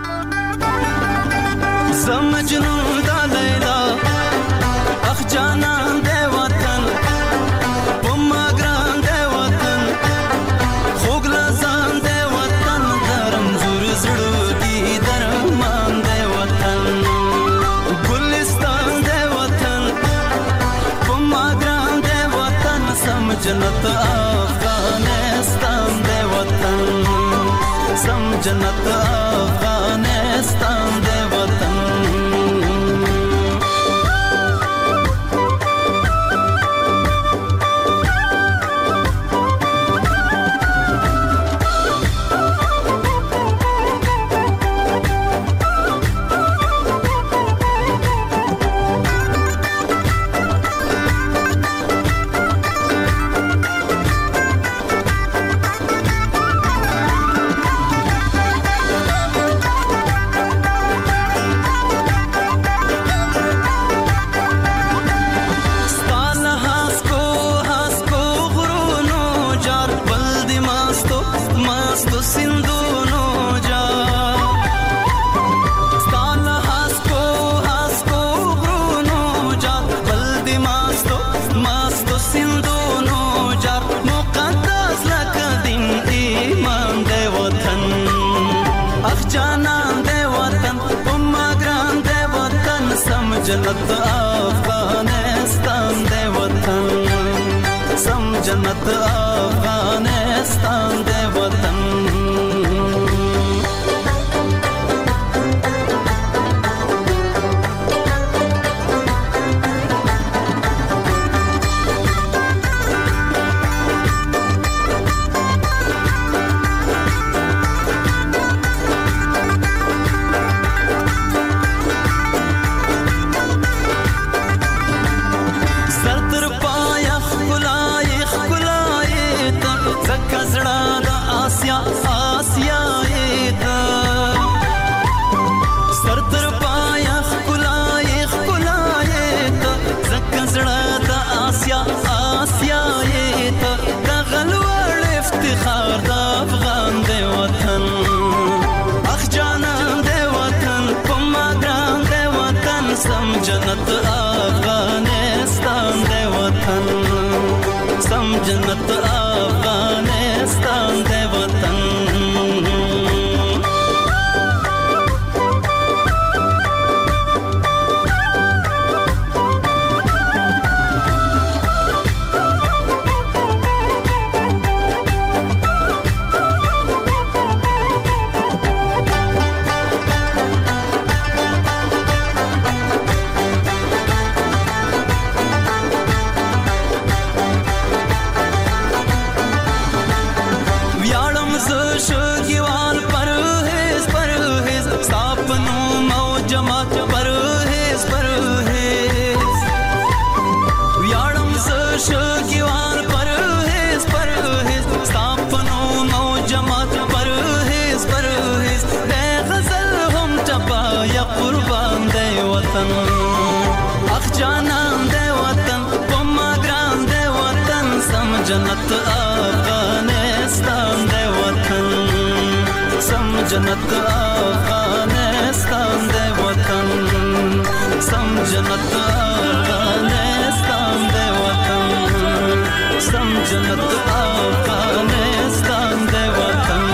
زمجنون د لیلا اخ جانا دے وطن پما گران دے وطن خوگ لزان دے وطن درم زور زړو دی درمان دے وطن گلستان دے وطن پما گران دے وطن سم جنت افغانستان دے وطن سم جنت افغانستان دے وطن جنت افغانستان دے وطن سم جنت افغانستان دے وطن جنت افغانستان دے وطن سم جنت افغانستان دے وطن جماعت پرهیز پرهیز ویاړم زه شګیوال پرهیز پرهیز ستا په نوم او جماعت پرهیز پرهیز دی غزل هم ټپه یا قربان دی وطن اخ جانان دی وطن په ما ګران دی وطن سم جنت افغانستان دی وطن سم جنت افغانستان دی وطن سم جنت افغانستان دی وطن سم جنت افغانستان دی وطن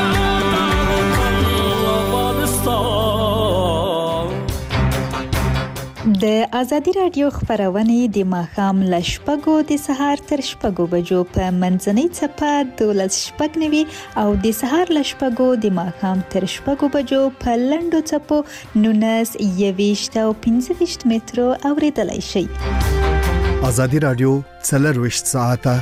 د ازادي رادیو خبرونه د ماښام ل شپږو د سهار تر شپږو بجو په منځنۍ چپه 12:09 او د سهار ل شپږو د ماښام تر شپږو بجو په لنډو چپو 19 او 15 مترو اوریدلای شئ. ازادي رادیو 24 ساعته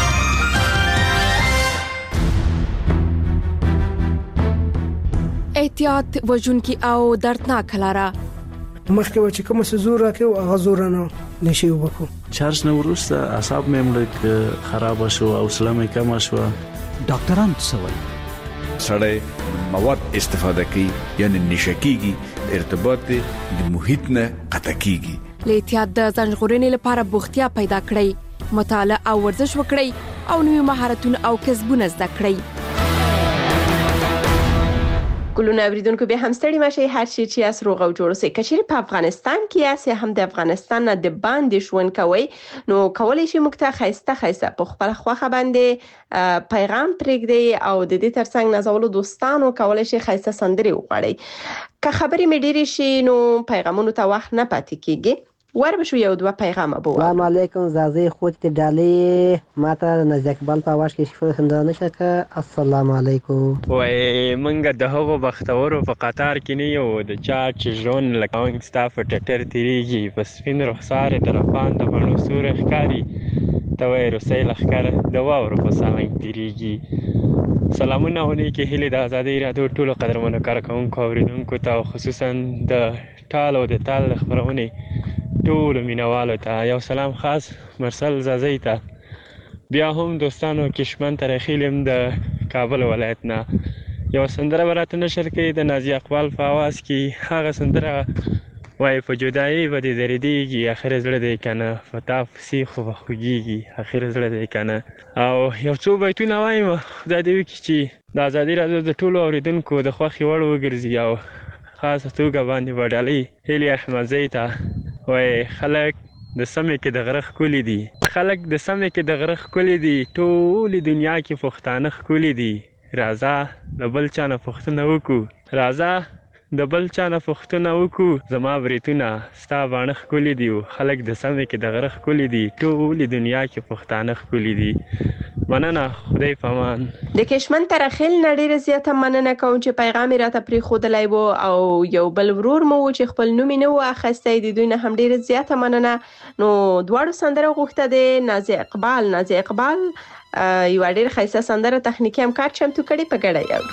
احتیاط وژونکي او دردناک لاره مخکې و چې کوم څه زور راکې او هغه زور نه نشي وکړو. چارج نه ورسته اعصاب مې مړ خراب شو او سلامه کم شو. ډاکټران څه وایي؟ سړی مواد استفاده کوي یعنی نشکیږي ارتباط د محیط نه قطع کیږي. له احتیاط د ځان ژغورنې لپاره بوختیا پیدا کړئ، مطالعه او ورزش وکړئ او نوې مهارتونه او کسبونه زده کړئ. ګلونه اوریدونکو به هم ستړي مشي هر شي چې اس روغ او جوړ سي کچېر په افغانستان کې اس هم د افغانستان نه د باندې شون کوي نو کولای شي مکته خيسته په خپل خوخه باندې پیغام پرېږدي او د دې ترڅنګ نازولو دوستانو کولای شي خيسته سندري وغواړي که خبرې مې ډېرې شي نو پیغامونو ته وخت نه پاتې کیږي. وربشو یو دوه پیغام ابو. السلام علیکم زازي خود ته ډالې ماته نزدیک بل په واش کې شفه خندانه شکه. السلام علیکم. وای منګه د هغو بختورو په قطار کې نه یو د چا چې ژوند لکه ستاف ټټر تیریږي پس فین رخسار طرفان د باندې سور ښکاری ته وای روسي لخر د واورو په سالنګ تیریږي. سلامونه ونی کې هلي د ازادي رادیو ټولو قدرمنو کارکونکو اوریدونکو ته خصوصا د ټال او د تال خبرونه ټول مینوالو ته یو سلام خاص مرسل زازی ته. بیا هم دوستانو کشمن ترخیلم د کابل ولایت نه یو سندره براته نشر کړي د نازي اقبال په आवाज کې. هغه سندره وای په جدایي و دې درديږي اخر زړه دې کنه فتاف سی خو خوږيږي اخر زړه دې کنه. او یو څو بیتونه وایم خدای دې وکړي چې د ازادي رادیو د ټولو اوریدونکو د خوښي وړ وګرځي او خاصه توګه باندې وډالي هلي احمدزي ته. وای خلک د سمې کې د غرخ کولی دي خلک د سمې کې د غرخ کولی دي ټول دنیا کې پښتانه کولی دي. راځه د بل چا نه پښتنه وکړو راځه د بل چا نه پښتنه وکړو زما بریتونه ستا باندې کولی دي خلک د سمې کې د غرخ کولی دي ټول دنیا کې پښتانه کولی دي. مننه خدای پامان. د کشمن ترخیل نړۍ زیاته مننه کوم چې پیغام راته پری خودلای وو او یو بل ورور مو چې خپل نوم نه و اخستې د دوی نه هم ډیره زیاته مننه. نو دواړو سندره غوښته د نازي اقبال یو ډیر خیسه سندره تخنیکی هم کار چمتو کړي په ګډه یو.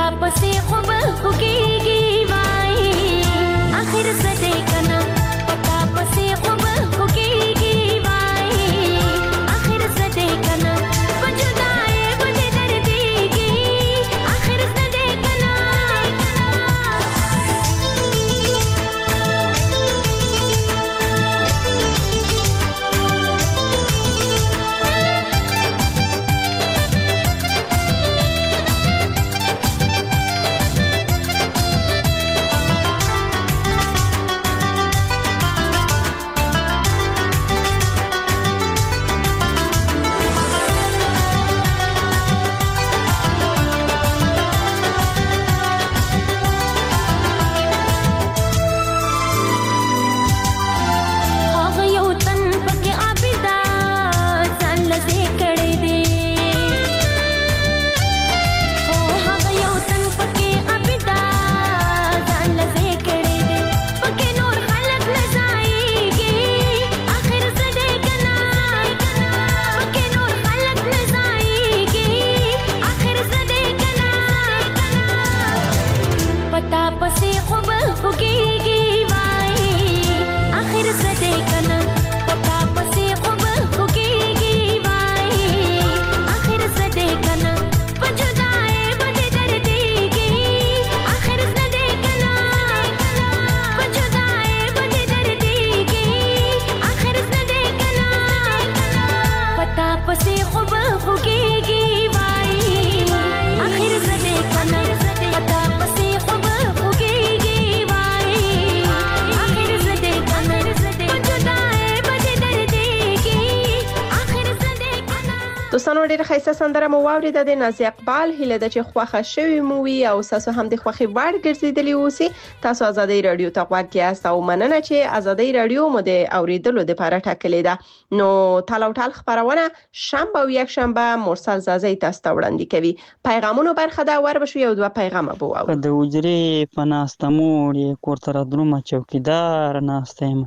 پتا پسې خوب خوږيږي وای اخر زده کنا پتا پسې خوب خوږيږي وای اخر زده کنا پجدای بده درديږي اخر زده کنا دوستانو ډېر ښایسته سندره مو واورېده د نازي اقبال هیله ده چې خوښه شوي مو وي او تاسو هم د خوښې وړ ګرځېدلي اوسئ. تاسو ازادي رادیو ته غوږ یاست او مننه چې ازادي رادیو مو د اوریدلو لپاره ټاکلې ده. نو ټال او ټال خبرونه شنبه او یک شنبه مرسل زازي تاسو ته وړاندې کوي. پیغامونو برخه دا ور بشو یو دوه پیغام به واورو. د وجرې پناستمور کور تر درومه چوکیدار ناستم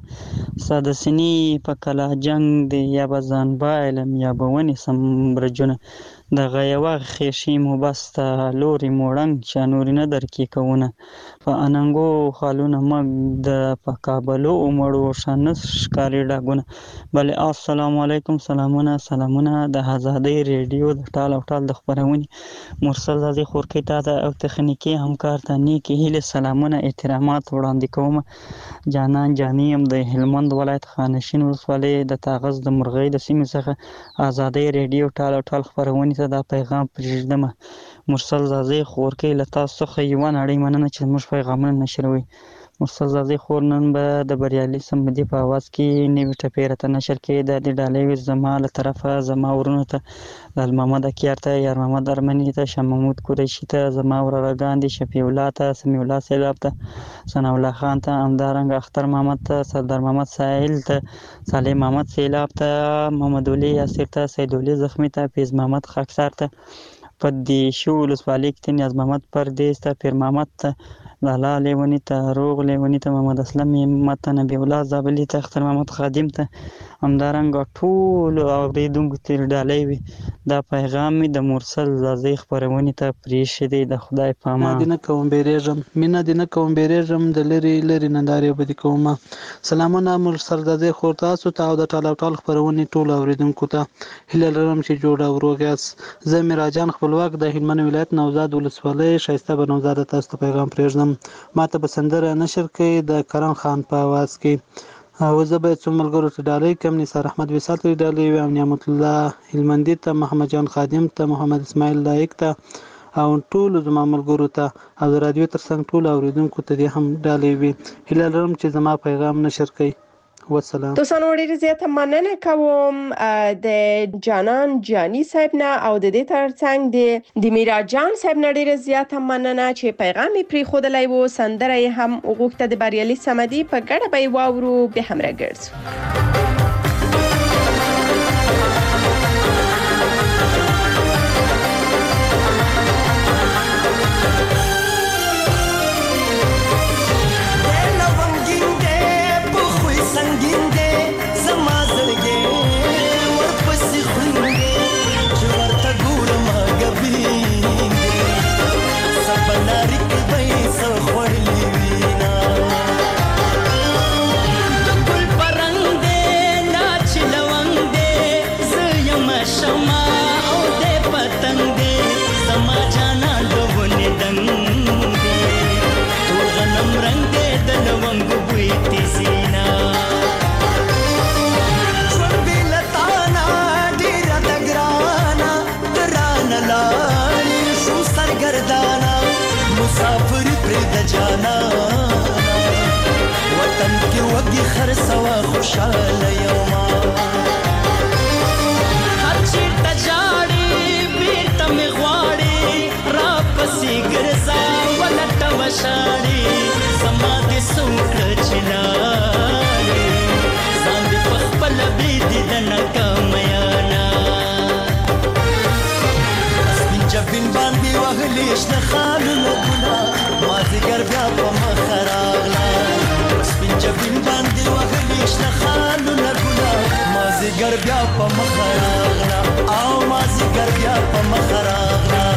سادسنی په کلا جنگ دی یا بزان بایلم یا بونی سم برجونه د غیوا خېشي مبسته لوري موړنګ چې نور نه درکې کوونه په اننګو خالونه مګ د پکابلو عمرو شنس ښکاری ډاګونه بل السلام علیکم سلامونه د آزادۍ ریډیو د ټال او ټال د خبرونې مرسل زازي خورکې ته او تخنیکی همکار ته نیکی هیله سلامونه احترامات وړاندې کوم. جانان جانیم د هلمند ولایت خانشین ولسوالۍ د تاغز د مرغۍ د سیمې څخه آزادۍ ریډیو ټال او ټال خبرونې ته دا پیغام پرېږدم. مرسل زازي خورکې له تاسو څخه یوه نړۍ مننه چې زموږ پیغامونه نشروي. مرسل زازي خور نن به د بریالي سمدي په اواز کې نوي ټپې راته نشر کړي. د ډالۍ زما له طرفه زما ورونو ته لال محمد اکیار ته یار محمد ارمني ته شاه محمود قریشي ته زما وراره ګاندي شفیع الله ته سمیع الله سیلاب ته ثنا الله خان ته همدارنګه اختر محمد ته سردار محمد ساحل ته صالح محمد سیلاب ته محمد علي یاسر ته سید علي زخمی ته فیض محمد خاکسار ته پدیشو ولسوالۍ کې نیاز محمد پردیس ته پیر محمد ته لالا لیونی ته روغ لیونی ته محمد اسلم همت ته نبی الله زابلی ته اختر محمد خادم ته همدارنګه ټول اوریدونکو ته ډالۍ وي. دا پیغام د مرسل زازي خبرونه ته پریښی دی. د خدای په امان دینه کوم بیرېږم مینا دینه کوم بیرېږم د لری نندارې بدی کوم. سلامونه مرسل زازي خور تاسو ته او د ټال او ټال خبرونه ټول اوریدونکو ته هیله لرم چې جوړ او روغ یاست. زه میراجان خپلواک د هلمند ولایت نوزاد ولسوالۍ شایسته بنوزاد تاسو ته پیغام پرېږدم. ماته به سندره نشر کوي د کرم خان په आवाज کې او زه به څومره ملګرو ته ډالۍ کوم. نثار احمد وصال ته ډالۍ وي او نعمت الله هلمندي ته محمد جان خادم ته محمد اسماعیل لایق ته او ټول زما ملګرو ته او د رادیو ترڅنګ ټول اوریدونکو ته هم ډالۍ وي. هیله لرم چې زما پیغام نشر کوي. والسلام. دوستانو ډېر زیاته مننه کوم د جانان جانی صاحب نه او د دې ترڅنګ د میرا جان صاحب نه ډېر زیاته مننه چې پیغام پرې خودلای وو. سندره هم وغوښته د بریالي سمدي په ګډه به واورو به هم راګرځو. Sabah لارې کې به یې څه خوړلي وینا د ګل په رنګ دی دا چې لونګ دی زه یم شمع او دی پتنګ دی زما جانان د ونې دنګ دی تور غنم رنګ دی د لونګو بوی تیزینا ژوند بې له تانه ډېره ده ګرانه د رانه لاړې شو سرګردانه مسافر پرېږده جانانه وطن کې وږي خرڅوه خوشحاله یوما هر چېرته ژاړې بېرته مې غواړې راپسې ګرځه ولټوه شاړې زما دې څه وکړه چې لاړې ځان دې په خپله بریدې د ناکامیانه سپین جبین باندې وهلې شنه خالونه ګله مازدیګر بیا په مخه راغله سپین جبین باندې وهلې شنه خالونه ګله مازدیګر بیا په مخه راغله او مازدیګر بیا په مخه راغله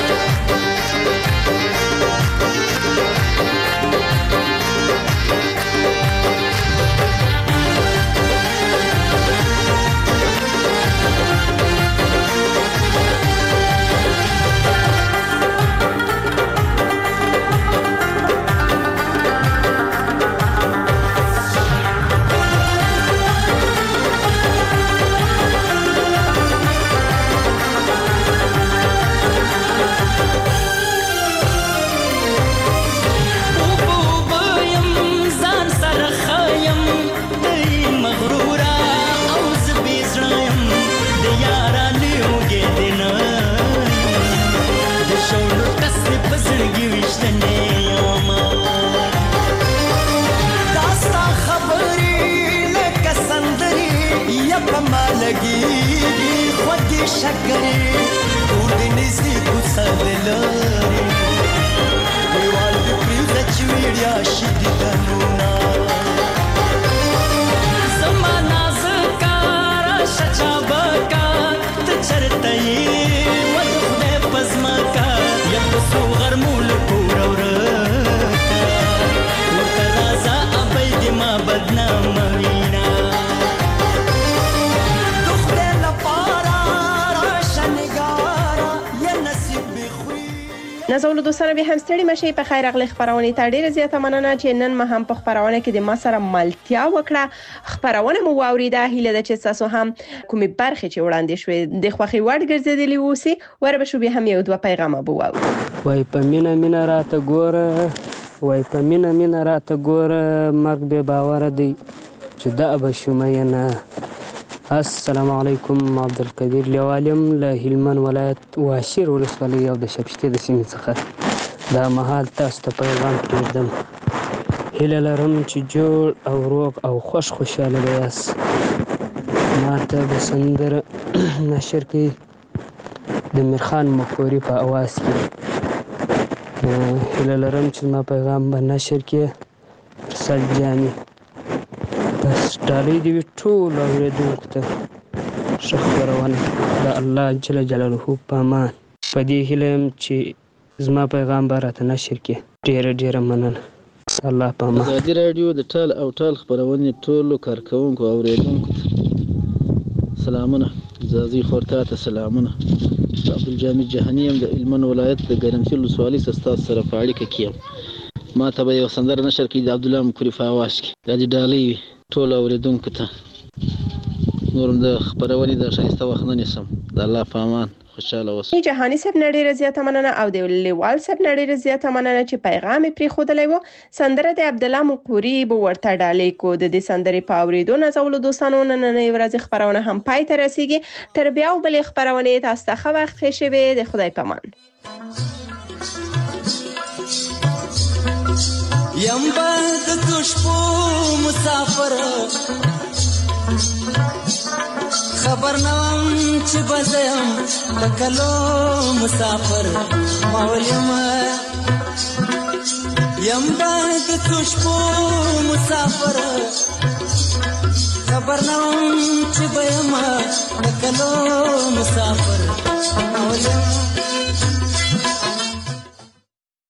شکرې ټول دې نږدې کوڅه دې لرې دیوال دې پرېږده چې ویړیا شي دیدنونه زما نازکه راشه چابکه ته چېرته یې و د خدای په ځمکه یم په څو غرمو له کوره ورکه ورته راځه ابۍ دې ما بدنامه وینه نازولو دوستانو به هم ستړي مشي په خیر اغلی خبرونه ته ډیره زیاته مننه چې نن ما هم په خبرونه کې د ما سره ملتیا وکړه خبرونه مو واوریده هیله ده چې تاسو هم کومې برخې چې وړاندې شوې د خوخي وړ ګرځېدلې وسی وربه شو به هم یو دوه پیغامه بو وای په مینا راته ګوره وای په مینا راته ګوره مرګ به باور دی چې دا به شومینه السلام علیکم عبدالقدیر لیوالم له هلمند ولایت واشیر ولسوالۍ او د شبشتې د سیمې څخه دا مهال تاسو ته پیغام پرېږدم هیله لرم چې جوړ او روغ او خوشحاله به یاست ما ته د سندره نشر کوي د میرخان مخوري په اواز کې هیله لرم چې ما پیغام به نشر کړي رسل جاني بس ډالۍ دې وي ټولو اورېدونکو ته ښه خپرونه د الله جل جلاله په امان په دې هیله یم چې زما پیغام به راته نشر کړي ډېره مننه الله په امان ازادي راډیو د ټال او ټال خپرونې ټولو کارکوونکو او اورېدونکو ته سلامونه زازي خورتا ته سلامونه عبدالجامد جهاني یم د هلمند ولایت د ګرمسیر ولسوالۍ څخه ستاسو سره په اړیکه کې یم ما ته به یو سندره نشر کړي د عبدالله مکوري په اواز کې دا دې ډالۍ وي ټولو اورېدونکو ته نور د خبرونې د ښایسته وخت نه نیسم د الله په امان خوشاله اوسئ جهاني صاحب ډېره زیاته مننه او د لیوال صاحب ډېره زیاته مننه چې پیغام یې پرېښودلی و سندره د عبدالله مقوري به ورته ډالۍ کو د دې سندرې په اورېدو نازولو دوستانو نننۍ ورځې خبرونه هم پای ته رسیږي تر بیا او بلې خبرونې تاسو ته ښه وخت ښې شوې د خدای په امان یم باد کشپو مسافر خبر نوم چې بزم تکلو مسافر مولیم یم باد کشپو مسافر خبر نوم چې بزم تکلو مسافر مولیم